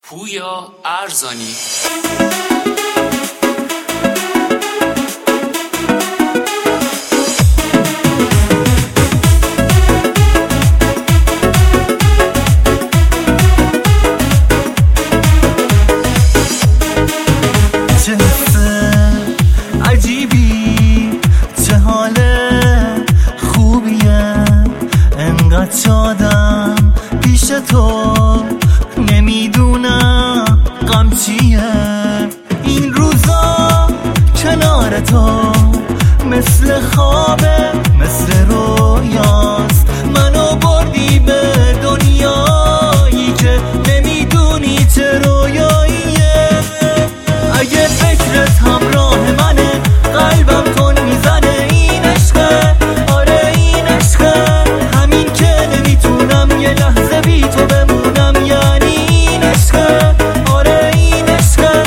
پویا ارزانی. چه حس عجیبی، چه حال خوبیه، انقدر شادم پیش تو، نمیدونم غم چیه. این روزا کنار تو مثل خوابه، مثل رویاست. منو بردی به دنیایی که نمیدونی چه رویاییه. اگه فکرت همراه منه، قلبم تون میزنه. این عشقه، آره این عشقه، همین که نمیتونم یه لحظه بی تو بمونم. یعنی این عشقه، آره این عشقه.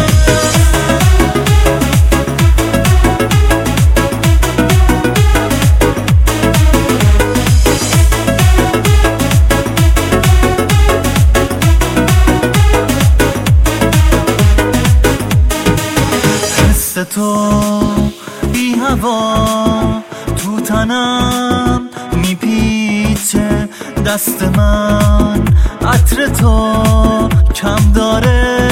حس تو بی هوا تو تنم میپیچه، دست من عطر تو کم داره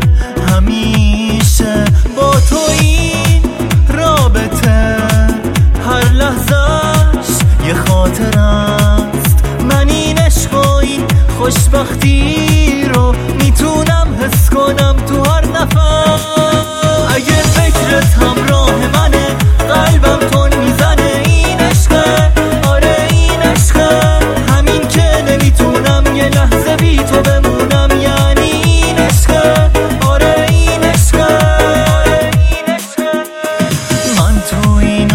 همیشه. با تو این رابطه هر لحظهش یه خاطر است. من این عشق و این خوشبختی رو میتونم حس کنم تو هر نفس. اگه فکرت همراه منه، قلبم تون میزنه. این عشقه، آره این عشقه، همین که نمیتونم یه لحظه بی تو بمونم. یعنی این عشقه، آره این عشقه، آره این عشقه. من تو این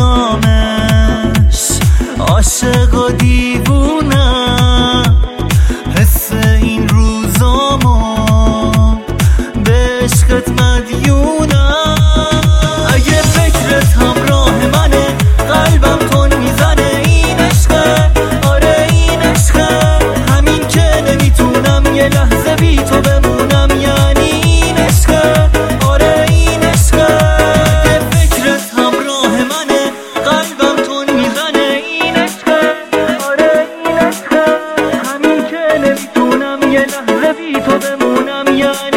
آرامش عاشق و دیوونم، حس این روزامو به عشقت مدیونم. اگه فکرت همراه منه، قلبم تون میزنه. این عشقه، آره این عشقه، همین که نمیتونم یه لحظه بی تو بمونم. یعنی این عشقه، آره این عشقه. اگه فکرت همراه منه، قلبم تون میزنه. این عشقه، آره این عشقه، همین که نمیتونم یه لحظه بی تو بمونم. یعنی